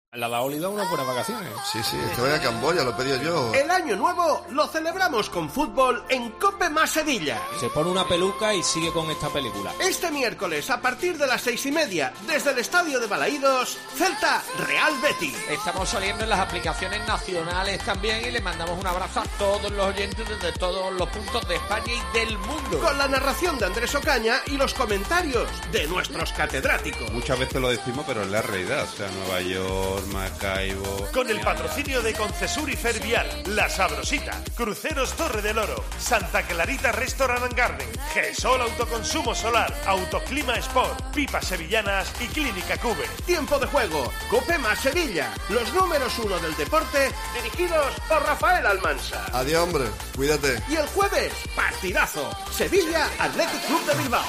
La Daoli da unas buenas vacaciones. Sí, este voy a Camboya, lo he pedido yo. El año nuevo lo celebramos con fútbol en COPE más Sevilla. Se pone una peluca y sigue con esta película. Este miércoles, a partir de las 6:30, desde el estadio de Balaídos, Celta Real Betis. Estamos saliendo en las aplicaciones nacionales también y le mandamos un abrazo a todos los oyentes desde todos los puntos de España y del mundo. Con la narración de Andrés Ocaña y los comentarios de nuestros catedráticos. Muchas veces lo decimos, pero es la realidad. O sea, Nueva York, Maracaibo... Con el patrocinio de Concesur y Fervial, La Sabrosita, Cruceros Torre del Oro, Santa Clarita Restaurant and Garden, GESOL Autoconsumo Solar, Autoclima Sport, Pipas Sevillanas y Clínica Cube. Tiempo de juego, COPE más Sevilla, los números 1 del deporte, dirigidos por Rafael Almansa. Adiós, hombre, cuídate. Y el jueves, partidazo, Sevilla Athletic Club de Bilbao.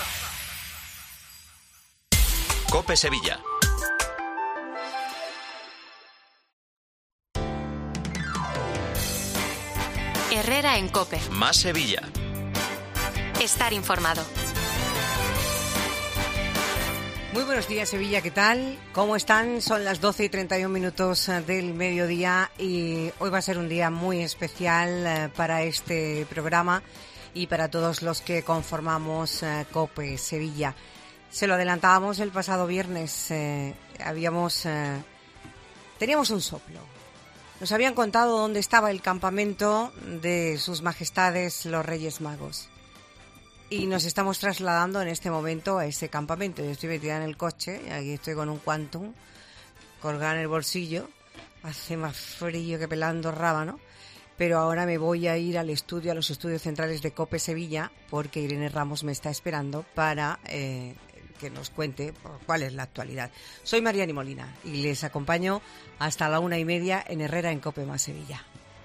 COPE Sevilla. Herrera en COPE. Más Sevilla. Estar informado. Muy buenos días, Sevilla, ¿qué tal? ¿Cómo están? Son las 12:31 del mediodía y hoy va a ser un día muy especial para este programa y para todos los que conformamos COPE Sevilla. Se lo adelantábamos el pasado viernes, teníamos un soplo. Nos habían contado dónde estaba el campamento de sus majestades los Reyes Magos. Y nos estamos trasladando en este momento a ese campamento. Yo estoy metida en el coche, y aquí estoy con un Quantum colgado en el bolsillo. Hace más frío que pelando rábano. Pero ahora me voy a ir al estudio, a los estudios centrales de COPE Sevilla, porque Irene Ramos me está esperando para que nos cuente cuál es la actualidad. Soy Mariani Molina y les acompaño hasta la 1:30 en Herrera en COPE más Sevilla.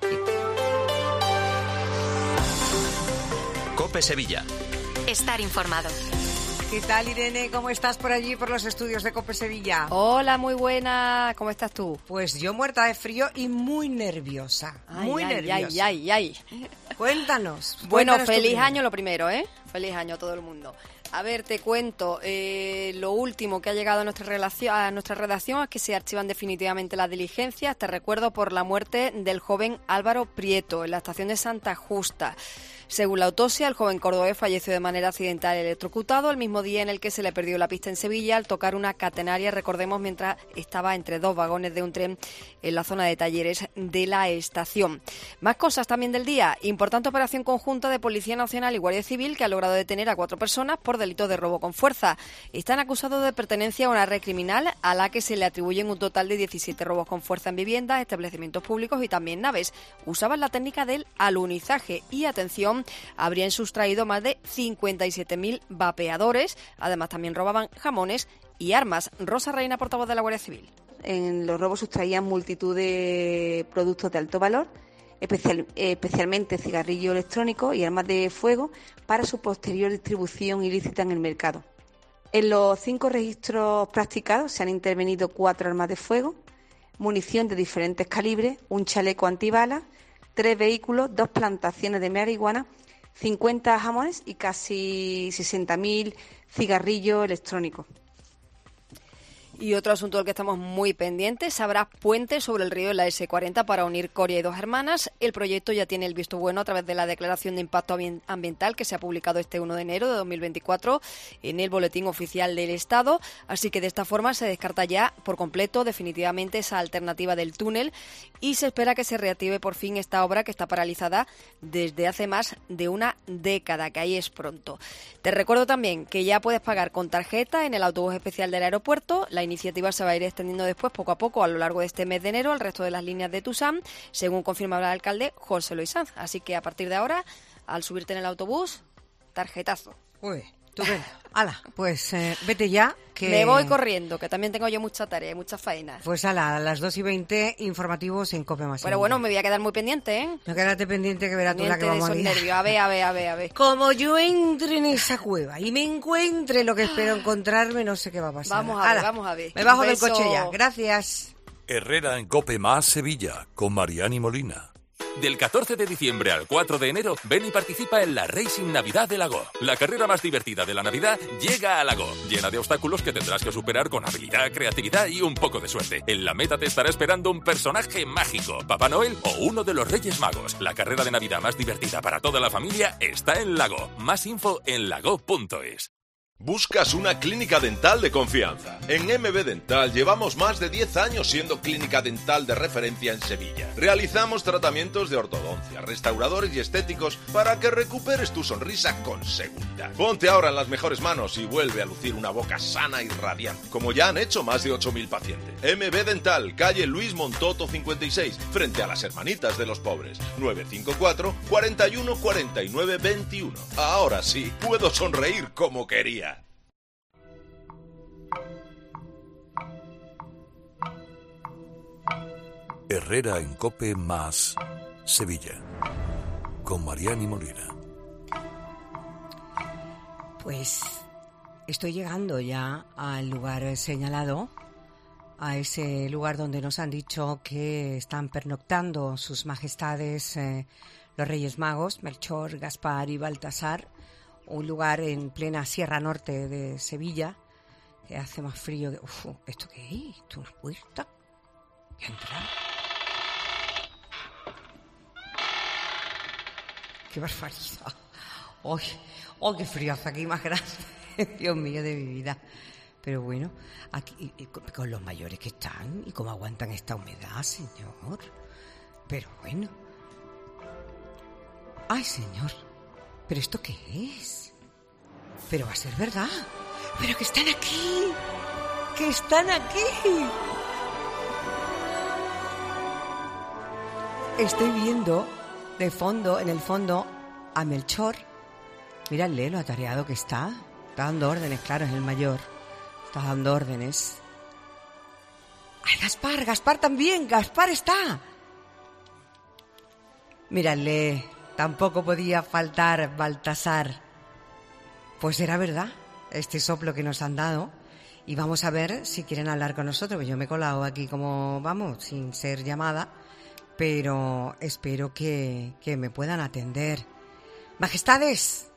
COPE Sevilla. Estar informado. ¿Qué tal, Irene? ¿Cómo estás por allí, por los estudios de COPE Sevilla? Hola, muy buena. ¿Cómo estás tú? Pues yo muerta de frío y muy nerviosa. Nerviosa. Ay. Cuéntanos. Bueno, feliz año lo primero, ¿eh? Feliz año a todo el mundo. A ver, te cuento, lo último que ha llegado a nuestra redacción es que se archivan definitivamente las diligencias. Te recuerdo por la muerte del joven Álvaro Prieto en la estación de Santa Justa. Según la autopsia, el joven cordobés falleció de manera accidental electrocutado el mismo día en el que se le perdió la pista en Sevilla al tocar una catenaria, recordemos, mientras estaba entre dos vagones de un tren en la zona de talleres de la estación. Más cosas también del día. Importante operación conjunta de Policía Nacional y Guardia Civil que ha logrado detener a 4 personas por delito de robo con fuerza. Están acusados de pertenencia a una red criminal a la que se le atribuyen un total de 17 robos con fuerza en viviendas, establecimientos públicos y también naves. Usaban la técnica del alunizaje y, atención, habrían sustraído más de 57.000 vapeadores. Además, también robaban jamones y armas. Rosa Reina, portavoz de la Guardia Civil. En los robos sustraían multitud de productos de alto valor, especialmente cigarrillos electrónicos y armas de fuego para su posterior distribución ilícita en el mercado. En los 5 registros practicados se han intervenido 4 armas de fuego, munición de diferentes calibres, un chaleco antibalas, 3 vehículos, 2 plantaciones de marihuana, 50 jamones y casi 60.000 cigarrillos electrónicos. Y otro asunto del que estamos muy pendientes, habrá puente sobre el río en la S40 para unir Coria y Dos Hermanas. El proyecto ya tiene el visto bueno a través de la declaración de impacto ambiental que se ha publicado este 1 de enero de 2024 en el Boletín Oficial del Estado. Así que de esta forma se descarta ya por completo definitivamente esa alternativa del túnel y se espera que se reactive por fin esta obra que está paralizada desde hace más de una década, que ahí es pronto. Te recuerdo también que ya puedes pagar con tarjeta en el autobús especial del aeropuerto. La iniciativa se va a ir extendiendo después, poco a poco, a lo largo de este mes de enero, al resto de las líneas de Tusam, según confirmaba el alcalde José Luis Sanz. Así que a partir de ahora, al subirte en el autobús, tarjetazo. Uy, estupendo. Hala, pues vete ya. Que... Me voy corriendo, que también tengo yo mucha tarea, muchas faenas. Pues a las 2:20, informativos en COPE más. Pero bueno, me voy a quedar muy pendiente, ¿eh? No, quédate pendiente que verás tú la que vamos a ver. Nervios. A ver. Como yo entre en esa cueva y me encuentre lo que espero encontrarme, no sé qué va a pasar. Vamos a ver. Me bajo del coche ya. Gracias. Herrera en COPE más Sevilla, con Mariani Molina. Del 14 de diciembre al 4 de enero, ven y participa en la Racing Navidad de Lago. La carrera más divertida de la Navidad llega a Lago, llena de obstáculos que tendrás que superar con habilidad, creatividad y un poco de suerte. En la meta te estará esperando un personaje mágico, Papá Noel o uno de los Reyes Magos. La carrera de Navidad más divertida para toda la familia está en Lago. Más info en lago.es. ¿Buscas una clínica dental de confianza? En MB Dental llevamos más de 10 años siendo clínica dental de referencia en Sevilla. Realizamos tratamientos de ortodoncia, restauradores y estéticos para que recuperes tu sonrisa con seguridad. Ponte ahora en las mejores manos y vuelve a lucir una boca sana y radiante, como ya han hecho más de 8.000 pacientes. MB Dental, calle Luis Montoto 56, frente a las Hermanitas de los Pobres, 954 41 49 21. Ahora sí, puedo sonreír como quería. Herrera en COPE más Sevilla, con Mariani Molina. Pues estoy llegando ya al lugar señalado, a ese lugar donde nos han dicho que están pernoctando sus majestades los Reyes Magos, Melchor, Gaspar y Baltasar, un lugar en plena Sierra Norte de Sevilla, que hace más frío que... Uf, ¿esto qué es? ¿Esto es una puerta? ¿Qué ha entrado? ¡Qué barbaridad! ¡Oh, qué frío hace aquí más grande! Dios mío de mi vida. Pero bueno, aquí con los mayores que están y cómo aguantan esta humedad, señor. Pero bueno. ¡Ay, señor! ¿Pero esto qué es? ¿Pero va a ser verdad? ¡Pero que están aquí! ¡Que están aquí! Estoy viendo de fondo, en el fondo, a Melchor. Mírale lo atareado que está. Está dando órdenes, claro, es el mayor. Está dando órdenes. ¡Ay, Gaspar! ¡Gaspar también! ¡Gaspar está! Mírale, tampoco podía faltar Baltasar. Pues era verdad, este soplo que nos han dado. Y vamos a ver si quieren hablar con nosotros. Pues yo me he colado aquí como, vamos, sin ser llamada. Pero espero que me puedan atender. Majestades,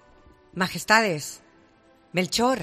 Melchor,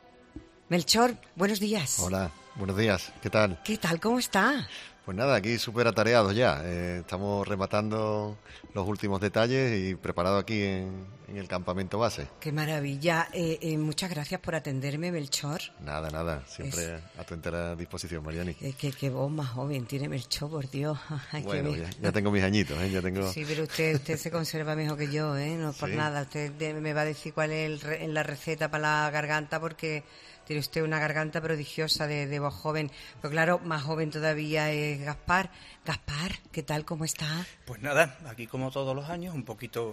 buenos días. Hola, buenos días, ¿qué tal? ¿Qué tal? ¿Cómo está? Pues nada, aquí súper atareados ya. Estamos rematando los últimos detalles y preparados aquí en el campamento base. ¡Qué maravilla! Muchas gracias por atenderme, Melchor. Nada, siempre a tu entera disposición, Mariani. Qué voz más joven tiene Melchor, por Dios. Ay, bueno, ya tengo mis añitos, ya tengo... Sí, pero usted se conserva mejor que yo, no por nada. Usted me va a decir cuál es la receta para la garganta, porque... Tiene usted una garganta prodigiosa de voz joven. Pero claro, más joven todavía es Gaspar. Gaspar, ¿qué tal? ¿Cómo está? Pues nada, aquí como todos los años, un poquito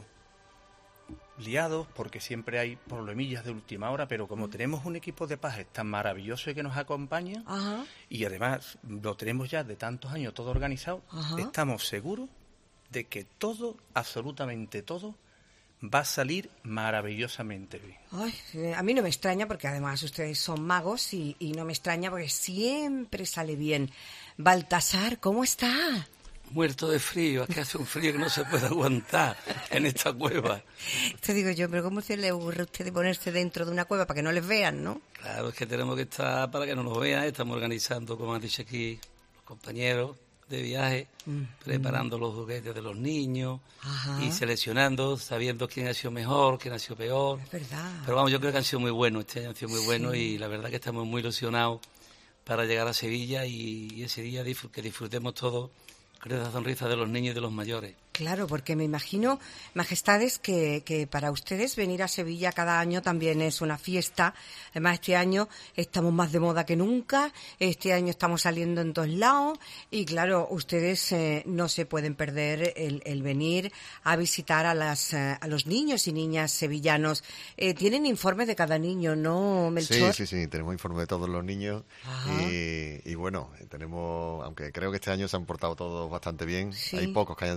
liados, porque siempre hay problemillas de última hora, pero como tenemos un equipo de pajes tan maravilloso y que nos acompaña, Ajá. y además lo tenemos ya de tantos años todo organizado, Ajá. estamos seguros de que todo, absolutamente todo, va a salir maravillosamente bien. Ay, a mí no me extraña porque además ustedes son magos y no me extraña porque siempre sale bien. Baltasar, ¿cómo está? Muerto de frío, es que hace un frío que no se puede aguantar en esta cueva. Te digo yo, pero ¿cómo se le ocurre a usted de ponerse dentro de una cueva para que no les vean, no? Claro, es que tenemos que estar para que no nos vean. Estamos organizando, como han dicho aquí los compañeros de viaje, preparando los juguetes de los niños. Ajá. Y seleccionando, sabiendo quién ha sido mejor, quién ha sido peor. Es verdad. Pero vamos, yo creo que han sido muy buenos, este año han sido muy buenos y la verdad que estamos muy ilusionados para llegar a Sevilla y ese día que disfrutemos todos con esa sonrisa de los niños y de los mayores. Claro, porque me imagino, majestades, que para ustedes venir a Sevilla cada año también es una fiesta. Además, este año estamos más de moda que nunca, este año estamos saliendo en todos lados y claro, ustedes no se pueden perder el venir a visitar a los niños y niñas sevillanos. ¿Tienen informes de cada niño, no, Melchor? Sí, tenemos informes de todos los niños y bueno, tenemos, aunque creo que este año se han portado todos bastante bien, hay pocos que hayan sido malos.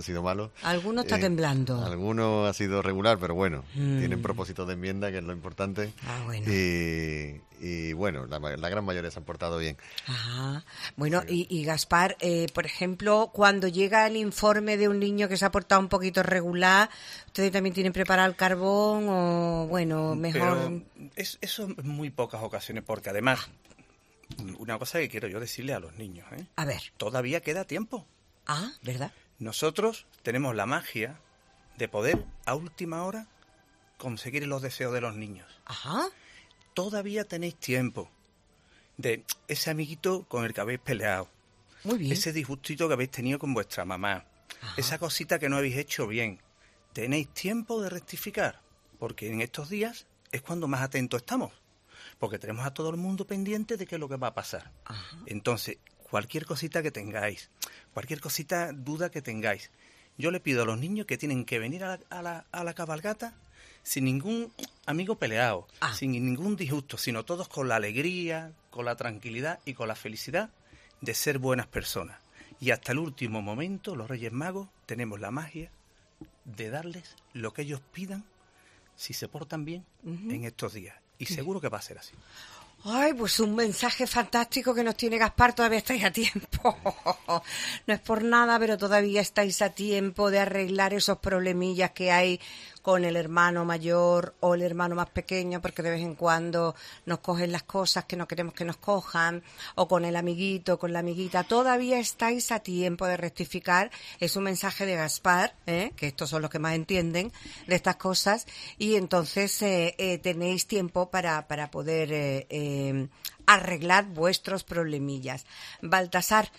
Alguno está temblando. Alguno ha sido regular, pero bueno, tienen propósito de enmienda, que es lo importante. Bueno. Y bueno, la gran mayoría se han portado bien. Ajá. Bueno, y Gaspar, por ejemplo, cuando llega el informe de un niño que se ha portado un poquito regular, ¿ustedes también tienen preparado el carbón o, bueno, mejor...? Pero eso en muy pocas ocasiones, porque además, una cosa que quiero yo decirle a los niños, A ver. Todavía queda tiempo. Ah, ¿verdad? Nosotros tenemos la magia de poder, a última hora, conseguir los deseos de los niños. Ajá. Todavía tenéis tiempo de ese amiguito con el que habéis peleado. Muy bien. Ese disgustito que habéis tenido con vuestra mamá. Ajá. Esa cosita que no habéis hecho bien. Tenéis tiempo de rectificar, porque en estos días es cuando más atentos estamos. Porque tenemos a todo el mundo pendiente de qué es lo que va a pasar. Ajá. Entonces, cualquier cosita que tengáis, cualquier cosita, duda que tengáis, yo le pido a los niños que tienen que venir a la cabalgata sin ningún amigo peleado, sin ningún disgusto, sino todos con la alegría, con la tranquilidad y con la felicidad de ser buenas personas. Y hasta el último momento, los Reyes Magos, tenemos la magia de darles lo que ellos pidan si se portan bien en estos días. Y seguro que va a ser así. Ay, pues un mensaje fantástico que nos tiene Gaspar. Todavía estáis a tiempo. No es por nada, pero todavía estáis a tiempo de arreglar esos problemillas que hay con el hermano mayor o el hermano más pequeño, porque de vez en cuando nos cogen las cosas que no queremos que nos cojan, o con el amiguito, con la amiguita. Todavía estáis a tiempo de rectificar. Es un mensaje de Gaspar, que estos son los que más entienden de estas cosas, y entonces tenéis tiempo para poder arreglar vuestros problemillas. Baltasar,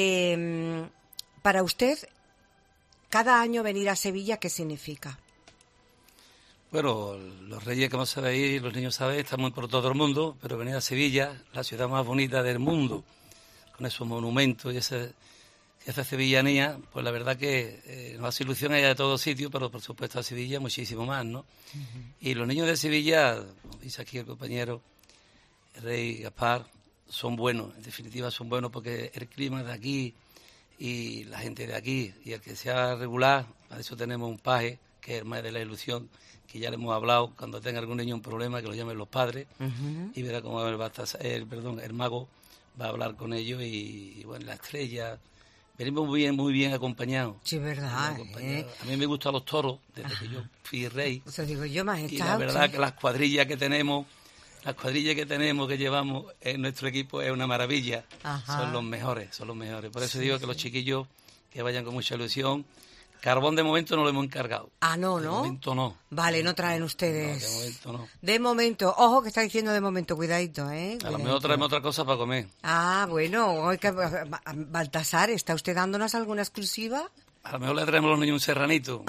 para usted, cada año venir a Sevilla, ¿qué significa? Bueno, los reyes, como sabéis, los niños sabéis, estamos por todo el mundo, pero venir a Sevilla, la ciudad más bonita del mundo, con esos monumentos y esa sevillanía, pues la verdad que nos hace ilusión allá de todos sitios, pero por supuesto a Sevilla muchísimo más, ¿no? Y los niños de Sevilla, como dice aquí el compañero, el rey Gaspar, son buenos, en definitiva son buenos porque el clima de aquí y la gente de aquí, y el que sea regular, para eso tenemos un paje, que es el maestro de la ilusión, que ya le hemos hablado, cuando tenga algún niño un problema, que lo llamen los padres, y verá cómo el mago va a hablar con ellos, y bueno, la estrella, venimos muy bien acompañados. Sí, verdad. A mí me gustan los toros, desde que yo fui rey. Eso digo yo, majestad. Y la verdad que las cuadrillas que tenemos, que llevamos en nuestro equipo es una maravilla. Ajá. Son los mejores. Por eso digo que los chiquillos que vayan con mucha ilusión. Carbón de momento no lo hemos encargado. Ah, no, ¿no? De momento no. Vale, no traen ustedes. No, de momento no. De momento, ojo que está diciendo de momento, cuidadito, A lo mejor traemos otra cosa para comer. Ah, bueno, Baltasar, ¿está usted dándonos alguna exclusiva? A lo mejor le traemos a los niños un serranito.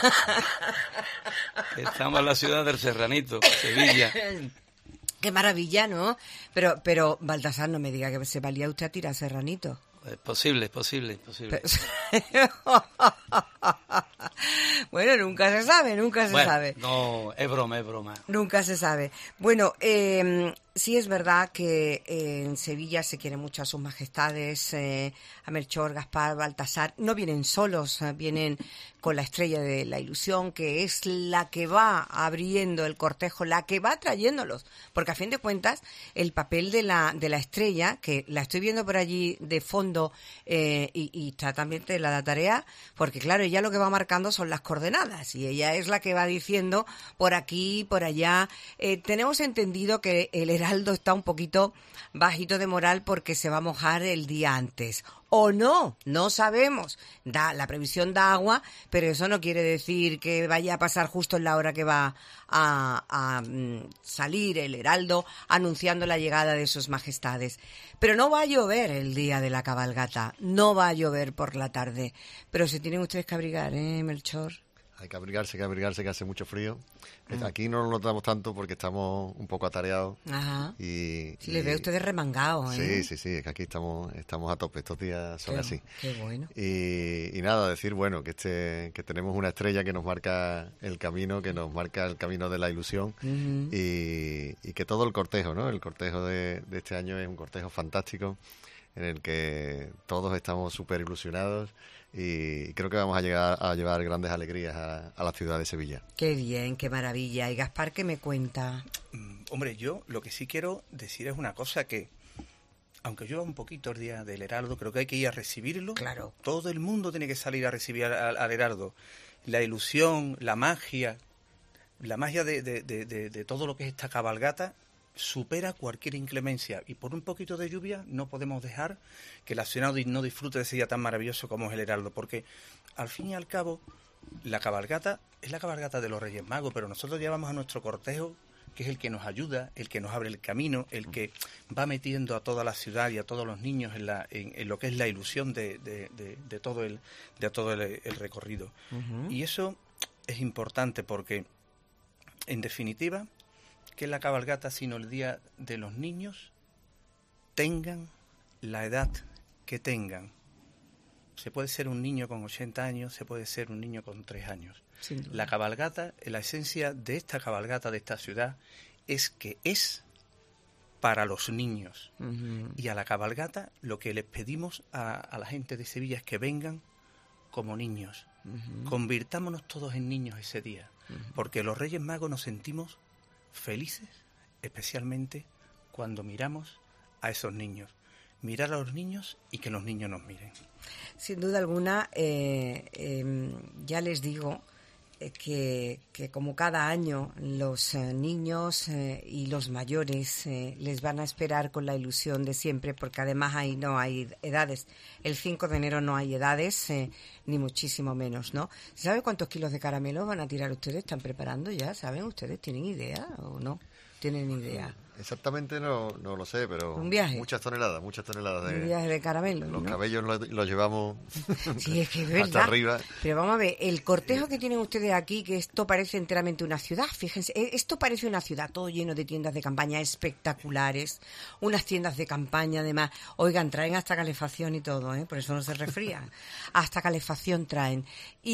Estamos en la ciudad del serranito, Sevilla. Qué maravilla, ¿no? Pero Baltasar, no me diga que se valía usted a tirar serranito. Es posible. Bueno, nunca se sabe. No, es broma. Nunca se sabe. Bueno, sí es verdad que en Sevilla se quieren mucho a sus majestades, a Melchor, Gaspar, Baltasar. No vienen solos, vienen con la estrella de la ilusión, que es la que va abriendo el cortejo, la que va trayéndolos. Porque a fin de cuentas, el papel de la estrella, que la estoy viendo por allí de fondo, y está también de la tarea, porque claro, ella lo que va marcando son las coordenadas, y ella es la que va diciendo por aquí, por allá. Tenemos entendido que el heraldo está un poquito bajito de moral porque se va a mojar el día antes. O no sabemos. La previsión da agua, pero eso no quiere decir que vaya a pasar justo en la hora que va a salir el heraldo anunciando la llegada de sus majestades. Pero no va a llover el día de la cabalgata, no va a llover por la tarde. Pero se tienen ustedes que abrigar, Melchor. Hay que abrigarse, que hace mucho frío. Aquí no lo notamos tanto porque estamos un poco atareados. Ajá. Sí, les veo ustedes remangados, Sí, es que aquí estamos a tope, estos días son así. Qué bueno. Y nada, decir, bueno, que tenemos una estrella que nos marca el camino, de la ilusión, y que todo el cortejo, ¿no? El cortejo de este año es un cortejo fantástico. en el que todos estamos súper ilusionados y creo que vamos a llevar grandes alegrías a la ciudad de Sevilla. Qué bien, qué maravilla. Y Gaspar, ¿qué me cuenta? Hombre, yo lo que sí quiero decir es una cosa que, aunque llueva un poquito el día del Heraldo, creo que hay que ir a recibirlo. Claro. Todo el mundo tiene que salir a recibir al Heraldo. La ilusión, la magia de todo lo que es esta cabalgata supera cualquier inclemencia, y por un poquito de lluvia no podemos dejar que la ciudad no disfrute de ese día tan maravilloso como es el Heraldo, porque al fin y al cabo la cabalgata es la cabalgata de los Reyes Magos, pero nosotros llevamos a nuestro cortejo, que es el que nos ayuda, el que nos abre el camino, el que va metiendo a toda la ciudad y a todos los niños en lo que es la ilusión de todo el recorrido. Y eso es importante porque, en definitiva, que la cabalgata, sino el Día de los Niños, tengan la edad que tengan. Se puede ser un niño con 80 años, se puede ser un niño con 3 años. La cabalgata, la esencia de esta cabalgata de esta ciudad es que es para los niños. Y a la cabalgata lo que les pedimos a la gente de Sevilla es que vengan como niños. Convirtámonos todos en niños ese día, porque los Reyes Magos nos sentimos felices, especialmente cuando miramos a esos niños. Mirar a los niños y que los niños nos miren. Sin duda alguna, ya les digo que como cada año los niños y los mayores les van a esperar con la ilusión de siempre, porque además ahí no hay edades. El 5 de enero no hay edades, ni muchísimo menos, ¿no? ¿Sabe cuántos kilos de caramelos van a tirar ustedes? ¿Están preparando ya? ¿Saben ustedes? ¿Tienen idea o no? ¿Tienen idea? Exactamente no lo sé, pero un viaje. Muchas toneladas de un viaje de caramelos. Los ¿no? cabellos los llevamos sí, es que es verdad. hasta arriba. Pero vamos a ver, el cortejo que tienen ustedes aquí, que esto parece enteramente una ciudad, fíjense, esto parece una ciudad, todo lleno de tiendas de campaña espectaculares, unas tiendas de campaña además, oigan, traen hasta calefacción y todo, por eso no se resfrían, hasta calefacción traen.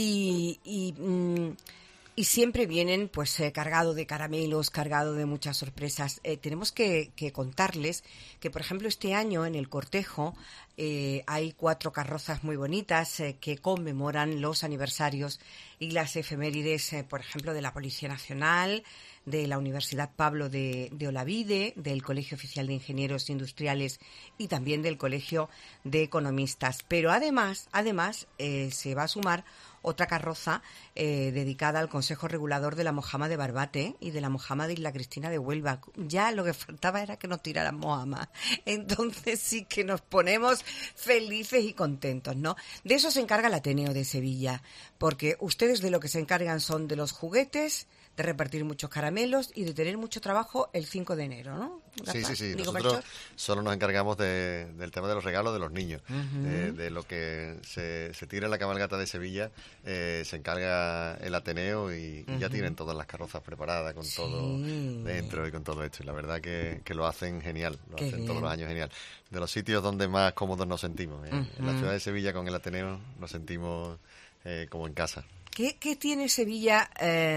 Y siempre vienen pues cargado de caramelos, cargado de muchas sorpresas. Tenemos que contarles que, por ejemplo, este año en el cortejo hay 4 carrozas muy bonitas que conmemoran los aniversarios y las efemérides, por ejemplo, de la Policía Nacional, de la Universidad Pablo de Olavide, del Colegio Oficial de Ingenieros Industriales y también del Colegio de Economistas. Pero además se va a sumar otra carroza dedicada al Consejo Regulador de la Mojama de Barbate y de la Mojama de Isla Cristina de Huelva. Ya lo que faltaba era que nos tiraran mojama. Entonces sí que nos ponemos felices y contentos, ¿no? De eso se encarga el Ateneo de Sevilla, porque ustedes de lo que se encargan son de los juguetes, de repartir muchos caramelos y de tener mucho trabajo el 5 de enero, ¿no? Sí. Nosotros solo nos encargamos del tema de los regalos de los niños. De lo que se tira en la cabalgata de Sevilla, se encarga el Ateneo y ya tienen todas las carrozas preparadas con todo dentro y con todo esto. Y la verdad que lo hacen genial, hacen todos los años genial. De los sitios donde más cómodos nos sentimos. En la ciudad de Sevilla con el Ateneo nos sentimos como en casa. ¿Qué tiene Sevilla,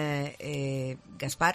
Gaspar,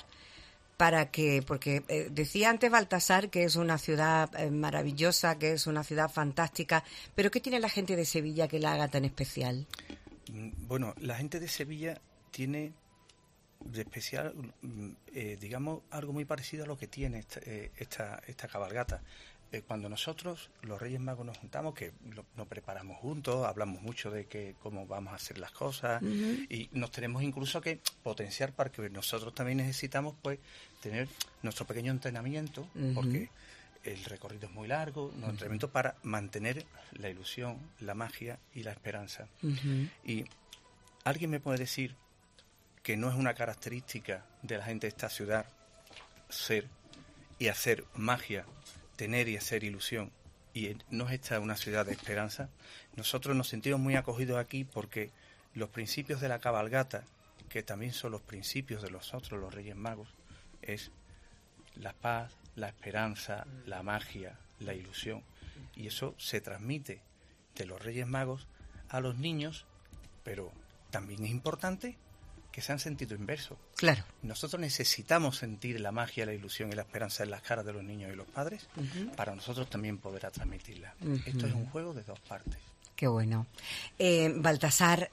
porque decía antes Baltasar que es una ciudad maravillosa, que es una ciudad fantástica, pero ¿qué tiene la gente de Sevilla que la haga tan especial? Bueno, la gente de Sevilla tiene de especial, digamos, algo muy parecido a lo que tiene esta cabalgata. Cuando nosotros, los Reyes Magos, nos juntamos, que nos preparamos juntos, hablamos mucho de cómo vamos a hacer las cosas y nos tenemos incluso que potenciar para que nosotros también necesitamos pues tener nuestro pequeño entrenamiento, porque el recorrido es muy largo, nuestro entrenamiento para mantener la ilusión, la magia y la esperanza. Y alguien me puede decir que no es una característica de la gente de esta ciudad ser y hacer magia, tener y hacer ilusión, y no es esta una ciudad de esperanza. Nosotros nos sentimos muy acogidos aquí porque los principios de la cabalgata, que también son los principios de nosotros, los Reyes Magos, es la paz, la esperanza, la magia, la ilusión, y eso se transmite de los Reyes Magos a los niños, pero también es importante que se han sentido inversos. Claro. Nosotros necesitamos sentir la magia, la ilusión y la esperanza en las caras de los niños y los padres para nosotros también poder transmitirla. Esto es un juego de dos partes. Qué bueno. Baltasar,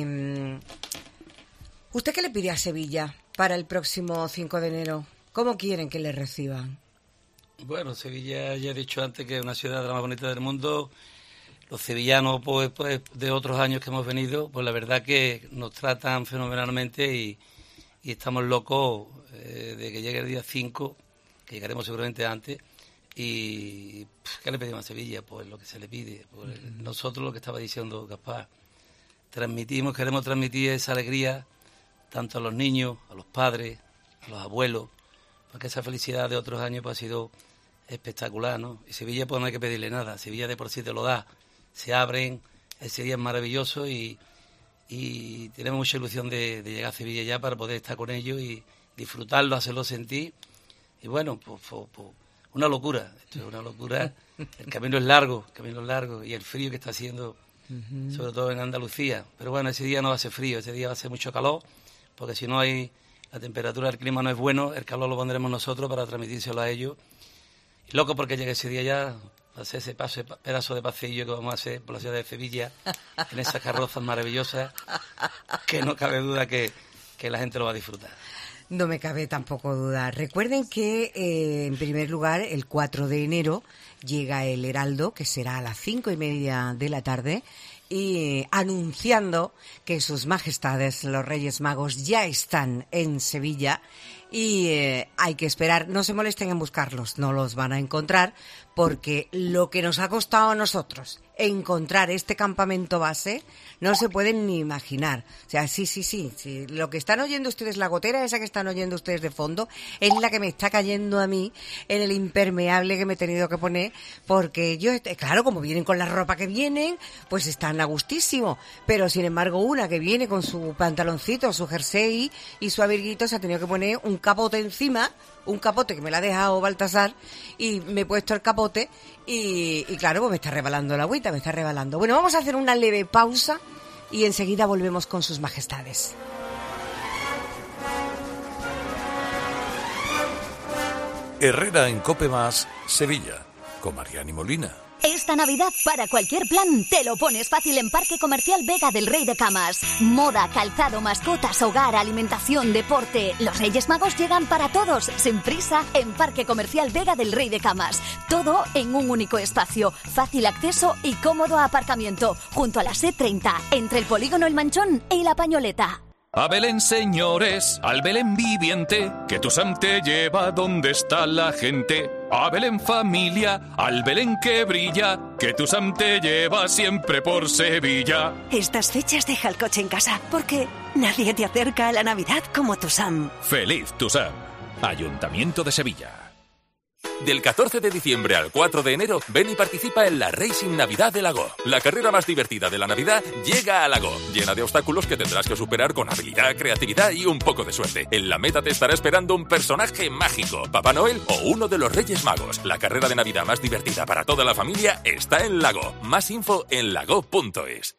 ¿usted qué le pide a Sevilla para el próximo 5 de enero? ¿Cómo quieren que le reciban? Bueno, Sevilla, ya he dicho antes que es una ciudad de la más bonita del mundo. Los sevillanos, pues de otros años que hemos venido, pues la verdad que nos tratan fenomenalmente y estamos locos de que llegue el día 5, que llegaremos seguramente antes. Y ¿qué le pedimos a Sevilla? Pues lo que se le pide. Pues nosotros, lo que estaba diciendo Gaspar, queremos transmitir esa alegría tanto a los niños, a los padres, a los abuelos, porque esa felicidad de otros años pues ha sido espectacular, ¿no? Y Sevilla pues no hay que pedirle nada, Sevilla de por sí te lo da, se abren, ese día es maravilloso y tenemos mucha ilusión de llegar a Sevilla ya para poder estar con ellos y disfrutarlo, hacerlo sentir. Y bueno, pues una locura, esto es una locura. El camino es largo y el frío que está haciendo, sobre todo en Andalucía. Pero bueno, ese día no va a ser frío, ese día va a ser mucho calor, porque si no hay, la temperatura del clima no es bueno, el calor lo pondremos nosotros para transmitírselo a ellos. Y loco porque llegue ese día ya, a hacer ese pedazo de pasillo que vamos a hacer por la ciudad de Sevilla, en esas carrozas maravillosas, que no cabe duda que la gente lo va a disfrutar. No me cabe tampoco duda. Recuerden que, en primer lugar, el 4 de enero llega el Heraldo, que será a las 5:30 de la tarde, y anunciando que sus majestades, los Reyes Magos, ya están en Sevilla y hay que esperar. No se molesten en buscarlos, no los van a encontrar, porque lo que nos ha costado a nosotros encontrar este campamento base no se pueden ni imaginar. O sea, sí. Lo que están oyendo ustedes, la gotera esa que están oyendo ustedes de fondo, es la que me está cayendo a mí en el impermeable que me he tenido que poner, porque yo, claro, como vienen con la ropa que vienen, pues están a gustísimo. Pero, sin embargo, una que viene con su pantaloncito, su jersey y su abriguito, se ha tenido que poner un capote encima, un capote que me la ha dejado Baltasar, y me he puesto el capote y claro, pues me está rebalando la agüita, me está rebalando. Bueno, vamos a hacer una leve pausa y enseguida volvemos con sus majestades. Herrera en Cope Más, Sevilla, con Mariani Molina. Esta Navidad, para cualquier plan, te lo pones fácil en Parque Comercial Vega del Rey de Camas. Moda, calzado, mascotas, hogar, alimentación, deporte. Los Reyes Magos llegan para todos, sin prisa, en Parque Comercial Vega del Rey de Camas. Todo en un único espacio, fácil acceso y cómodo aparcamiento, junto a la C30, entre el polígono El Manchón y La Pañoleta. A Belén, señores, al Belén viviente, que tu Sam te lleva donde está la gente. A Belén, familia, al Belén que brilla, que tu Sam te lleva siempre por Sevilla. Estas fechas deja el coche en casa, porque nadie te acerca a la Navidad como tu Sam. ¡Feliz tu Sam! Ayuntamiento de Sevilla. Del 14 de diciembre al 4 de enero, ven y participa en la Racing Navidad de Lago. La carrera más divertida de la Navidad llega a Lago, llena de obstáculos que tendrás que superar con habilidad, creatividad y un poco de suerte. En la meta te estará esperando un personaje mágico, Papá Noel o uno de los Reyes Magos. La carrera de Navidad más divertida para toda la familia está en Lago. Más info en lago.es.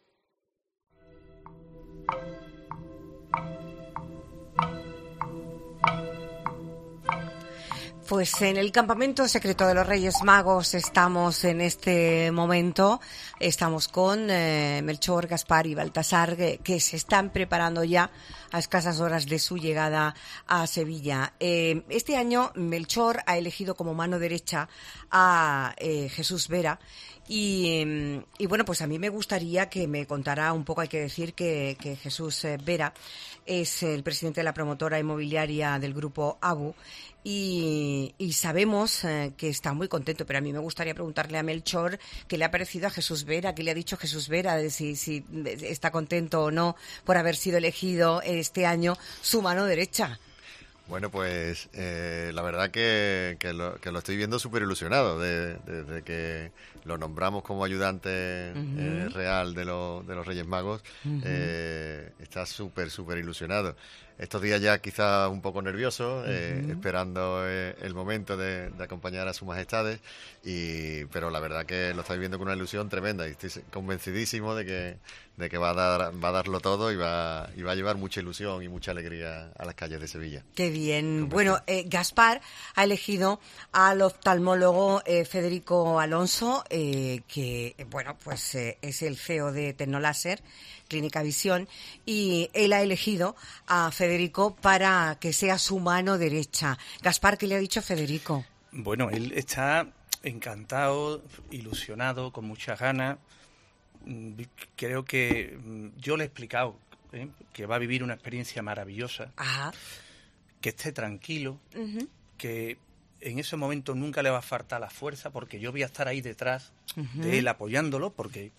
Pues en el campamento secreto de los Reyes Magos estamos en este momento. Estamos con Melchor, Gaspar y Baltasar, que se están preparando ya a escasas horas de su llegada a Sevilla. Este año Melchor ha elegido como mano derecha a Jesús Vera. Y bueno, pues a mí me gustaría que me contara un poco. Hay que decir que Jesús Vera es el presidente de la promotora inmobiliaria del grupo ABU y sabemos que está muy contento, pero a mí me gustaría preguntarle a Melchor qué le ha parecido a Jesús Vera, qué le ha dicho Jesús Vera, de si está contento o no por haber sido elegido este año su mano derecha. Bueno, pues la verdad que lo estoy viendo súper ilusionado desde que lo nombramos como ayudante real de los Reyes Magos. Está súper ilusionado. Estos días ya quizás un poco nervioso, esperando el momento de acompañar a sus majestades, pero la verdad que lo estoy viendo con una ilusión tremenda y estoy convencidísimo de que va a darlo todo y va a llevar mucha ilusión y mucha alegría a las calles de Sevilla. Qué bien. Bueno, Gaspar ha elegido al oftalmólogo Federico Alonso, que bueno, pues es el CEO de Tecnoláser, Clínica Visión, y él ha elegido a Federico para que sea su mano derecha. Gaspar, ¿qué le ha dicho Federico? Bueno, él está encantado, ilusionado, con muchas ganas. Creo que yo le he explicado que va a vivir una experiencia maravillosa, que esté tranquilo, que en ese momento nunca le va a faltar la fuerza, porque yo voy a estar ahí detrás de él apoyándolo, porque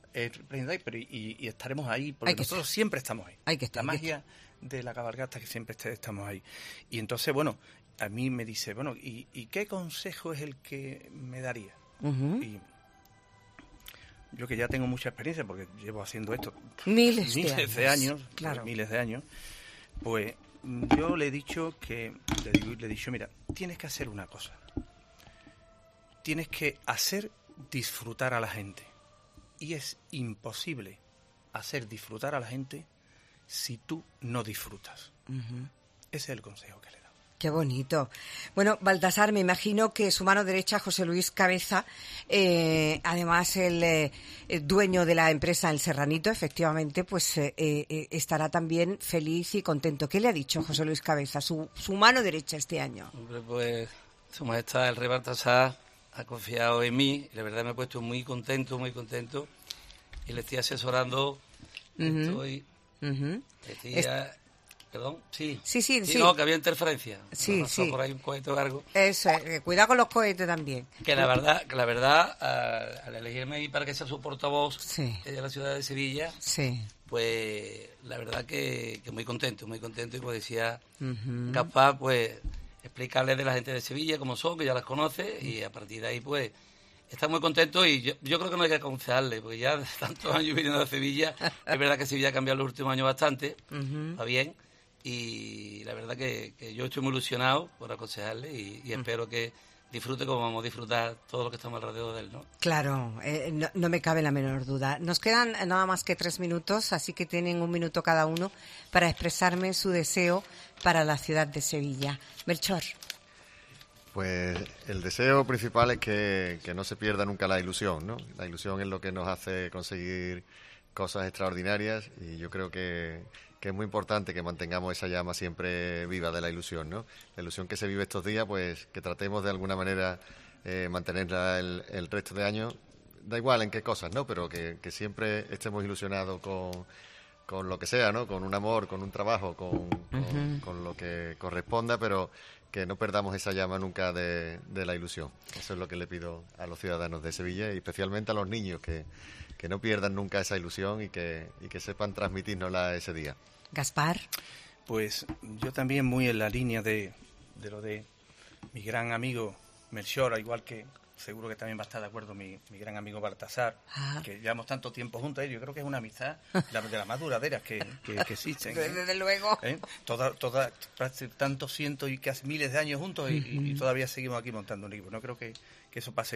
y estaremos ahí, porque nosotros siempre estamos ahí. La magia de la cabalgata es que siempre estamos ahí. Y entonces, bueno, a mí me dice, bueno, ¿y qué consejo es el que me daría? Y yo, que ya tengo mucha experiencia, porque llevo haciendo esto miles de años, claro. Miles de años, pues yo le he dicho mira, tienes que hacer una cosa. Tienes que hacer disfrutar a la gente. Y es imposible hacer disfrutar a la gente si tú no disfrutas. Ese es el consejo que le he dado. Qué bonito. Bueno, Baltasar, me imagino que su mano derecha, José Luis Cabeza, además el dueño de la empresa El Serranito, efectivamente, pues estará también feliz y contento. ¿Qué le ha dicho José Luis Cabeza, su mano derecha este año? Hombre, pues Su Majestad el Rey Baltasar ha confiado en mí y la verdad me he puesto muy contento y le estoy asesorando. Estoy perdón, sí. Sí. No, que había interferencia. Sí. Por ahí un cohete o algo. Eso, cuidado con los cohetes también. Que la verdad, al elegirme para que sea su portavoz de la ciudad de Sevilla, pues la verdad que muy contento. Y como decía Gaspar, pues explicarles de la gente de Sevilla cómo son, que ya las conoce, y a partir de ahí, pues, está muy contento. Y yo creo que no hay que aconsejarle, porque ya tantos años viniendo a Sevilla, es verdad que Sevilla ha cambiado los últimos años bastante, va bien, y la verdad que yo estoy muy ilusionado por aconsejarle y espero que disfrute como vamos a disfrutar todos los que estamos alrededor de él, ¿no? Claro, no me cabe la menor duda. Nos quedan nada más que 3 minutos, así que tienen 1 minuto cada uno para expresarme su deseo para la ciudad de Sevilla. Melchor. Pues el deseo principal es que no se pierda nunca la ilusión, ¿no? La ilusión es lo que nos hace conseguir cosas extraordinarias y yo creo que es muy importante que mantengamos esa llama siempre viva de la ilusión, ¿no? La ilusión que se vive estos días, pues que tratemos de alguna manera mantenerla el resto de años, da igual en qué cosas, ¿no? Pero que siempre estemos ilusionados con lo que sea, ¿no? Con un amor, con un trabajo, con lo que corresponda, pero que no perdamos esa llama nunca de la ilusión. Eso es lo que le pido a los ciudadanos de Sevilla y especialmente a los niños, que no pierdan nunca esa ilusión y que sepan transmitírnosla ese día. Gaspar. Pues yo también muy en la línea de lo de mi gran amigo Melchor, igual que seguro que también va a estar de acuerdo mi gran amigo Baltasar, que llevamos tanto tiempo juntos. Yo creo que es una amistad de las más duraderas que existen. Desde luego. Tantos cientos y casi miles de años juntos y todavía seguimos aquí montando un equipo. No creo que eso pase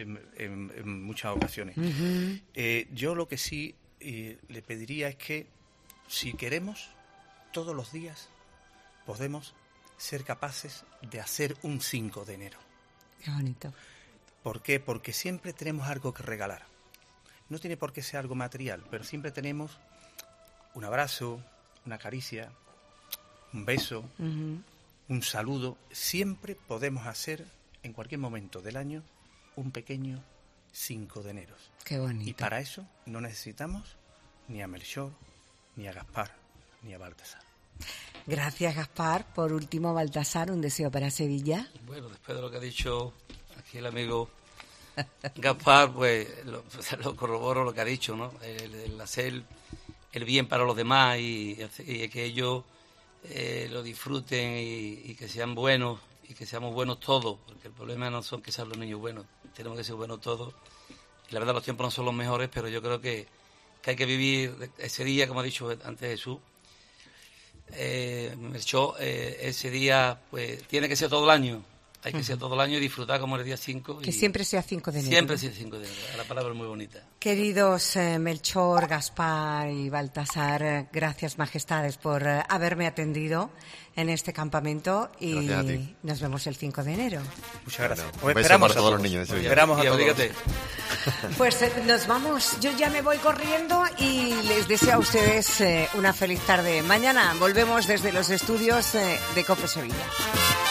en muchas ocasiones. Yo lo que sí le pediría es que, si queremos, todos los días podemos ser capaces de hacer un 5 de enero. Qué bonito. ¿Por qué? Porque siempre tenemos algo que regalar. No tiene por qué ser algo material, pero siempre tenemos un abrazo, una caricia, un beso, un saludo. Siempre podemos hacer, en cualquier momento del año, un pequeño 5 de enero. Qué bonito. Y para eso no necesitamos ni a Melchor, ni a Gaspar, ni a Baltasar. Gracias, Gaspar. Por último, Baltasar, un deseo para Sevilla. Bueno, después de lo que ha dicho aquí el amigo Gaspar, pues lo corroboro lo que ha dicho, ¿no? El hacer el bien para los demás y que ellos lo disfruten y que sean buenos y que seamos buenos todos, porque el problema no son que sean los niños buenos, tenemos que ser buenos todos. Y la verdad los tiempos no son los mejores, pero yo creo que hay que vivir ese día, como ha dicho antes Jesús. Ese día pues tiene que ser todo el año. Hay que ser todo el año y disfrutar como el día 5. Que siempre sea 5 de enero. Siempre sea 5 de enero. La palabra es muy bonita. Queridos Melchor, Gaspar y Baltasar, gracias majestades por haberme atendido en este campamento y nos vemos el 5 de enero. Muchas gracias. Un beso para todos los niños de Sevilla. Esperamos a todos. Pues nos vamos, yo ya me voy corriendo y les deseo a ustedes una feliz tarde. Mañana volvemos desde los estudios de COPE Sevilla.